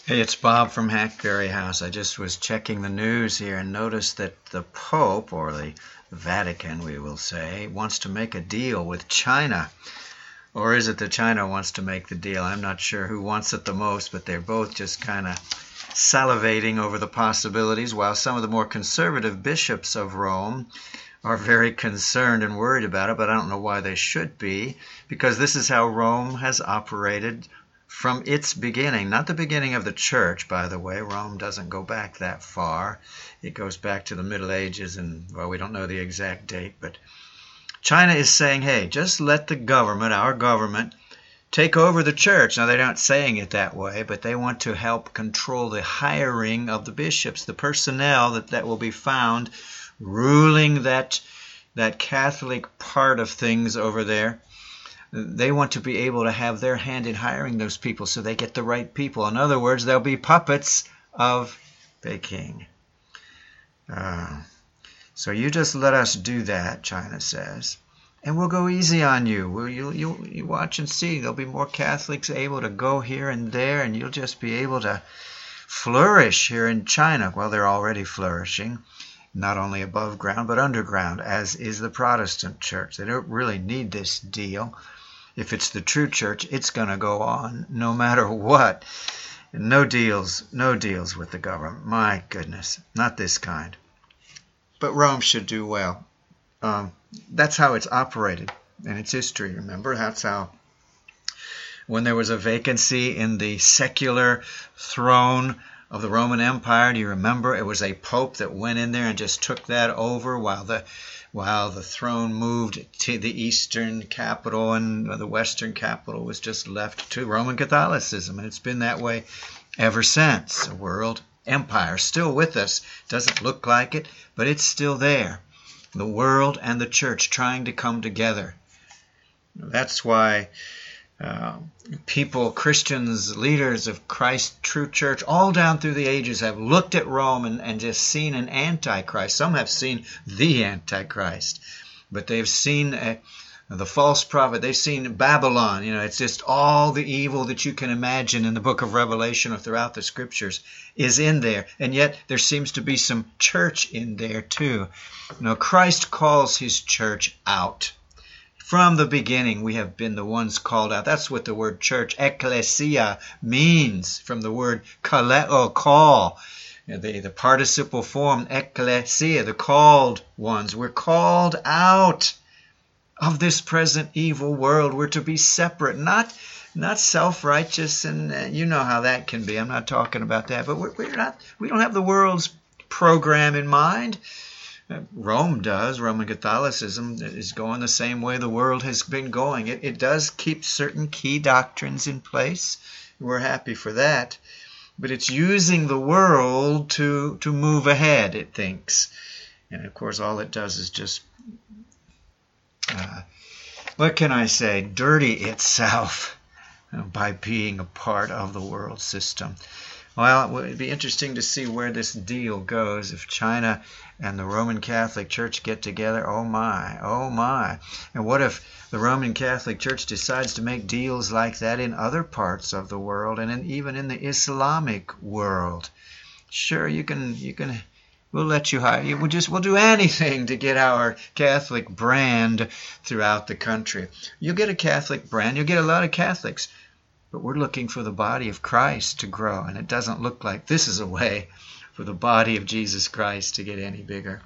Hey, it's Bob from Hackberry House. I just was checking the news here and noticed that the Pope, or the Vatican, we will say, wants to make a deal with China. Or is it that China wants to make the deal? I'm not sure who wants it the most, but they're both just kind of salivating over the possibilities, while some of the more conservative bishops of Rome are very concerned and worried about it, but I don't know why they should be, because this is how Rome has operated from its beginning. Not the beginning of the church, by the way. Rome doesn't go back that far. It goes back to the Middle Ages, and, well, we don't know the exact date, but China is saying, hey, just let the government, our government, take over the church. Now, they're not saying it that way, but they want to help control the hiring of the bishops, the personnel that will be found ruling that Catholic part of things over there. They want to be able to have their hand in hiring those people so they get the right people. In other words, they'll be puppets of Peking. So you just let us do that, China says, and we'll go easy on you. You watch and see. There'll be more Catholics able to go here and there, and you'll just be able to flourish here in China. Well, they're already flourishing, not only above ground, but underground, as is the Protestant church. They don't really need this deal. If it's the true church, it's going to go on no matter what. No deals with the government. My goodness, not this kind. But Rome should do well. That's how it's operated in its history, remember? That's how, when there was a vacancy in the secular throne of the Roman Empire, do you remember? It was a pope that went in there and just took that over while the throne moved to the eastern capital, and the western capital was just left to Roman Catholicism. And it's been that way ever since. A world empire still with us. Doesn't look like it, but it's still there. The world and the church trying to come together. That's why people, Christians, leaders of Christ's true church, all down through the ages have looked at Rome and just seen an antichrist. Some have seen the antichrist, but they've seen the false prophet. They've seen Babylon. It's just all the evil that you can imagine in the book of Revelation or throughout the scriptures is in there. And yet there seems to be some church in there too. Christ calls his church out. From the beginning, we have been the ones called out. That's what the word church, ecclesia, means, from the word kaleo, call. The participle form, ecclesia, the called ones. We're called out of this present evil world. We're to be separate, not self-righteous, and you know how that can be. I'm not talking about that, but we don't have the world's program in mind. Rome does. Roman Catholicism is going the same way the world has been going. It does keep certain key doctrines in place. We're happy for that. But it's using the world to move ahead, it thinks. And of course, all it does is just, what can I say, dirty itself by being a part of the world system. Well, it would be interesting to see where this deal goes if China and the Roman Catholic Church get together. Oh my, oh my. And what if the Roman Catholic Church decides to make deals like that in other parts of the world, and even in the Islamic world? Sure, we'll let you hire. We'll do anything to get our Catholic brand throughout the country. You'll get a Catholic brand. You'll get a lot of Catholics. But we're looking for the body of Christ to grow, and it doesn't look like this is a way for the body of Jesus Christ to get any bigger.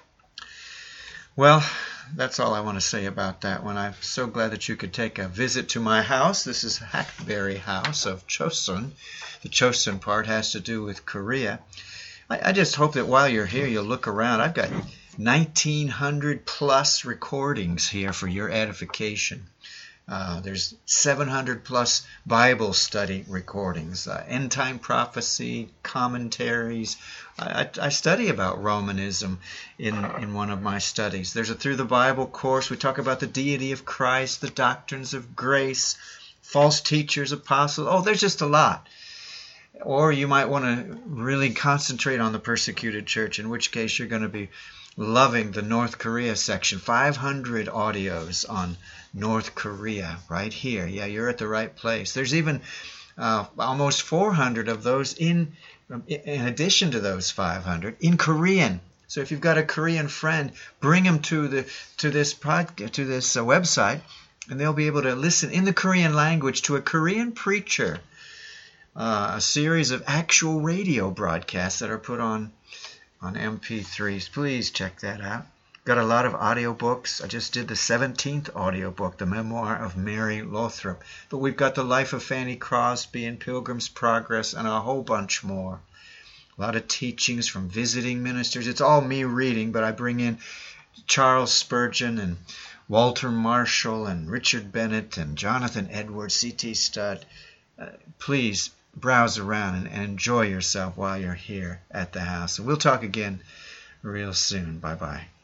Well, that's all I want to say about that one. I'm so glad that you could take a visit to my house. This is Hackberry House of Chosun. The Chosun part has to do with Korea. I just hope that while you're here, you'll look around. I've got 1,900 plus recordings here for your edification. There's 700 plus Bible study recordings, end time prophecy, commentaries. I study about Romanism in one of my studies. There's a Through the Bible course. We talk about the deity of Christ, the doctrines of grace, false teachers, apostles. Oh, there's just a lot. Or you might want to really concentrate on the persecuted church, in which case you're going to be loving the North Korea section. 500 audios on North Korea right here. Yeah, you're at the right place. There's even almost 400 of those in addition to those 500 in Korean. So if you've got a Korean friend, bring them to this website, and they'll be able to listen in the Korean language to a Korean preacher. A series of actual radio broadcasts that are put on MP3s. Please check that out. Got a lot of audiobooks. I just did the 17th audiobook, The Memoir of Mary Lothrop. But we've got The Life of Fanny Crosby and Pilgrim's Progress and a whole bunch more. A lot of teachings from visiting ministers. It's all me reading, but I bring in Charles Spurgeon and Walter Marshall and Richard Bennett and Jonathan Edwards, C.T. Studd. Please browse around and enjoy yourself while you're here at the house. And we'll talk again real soon. Bye-bye.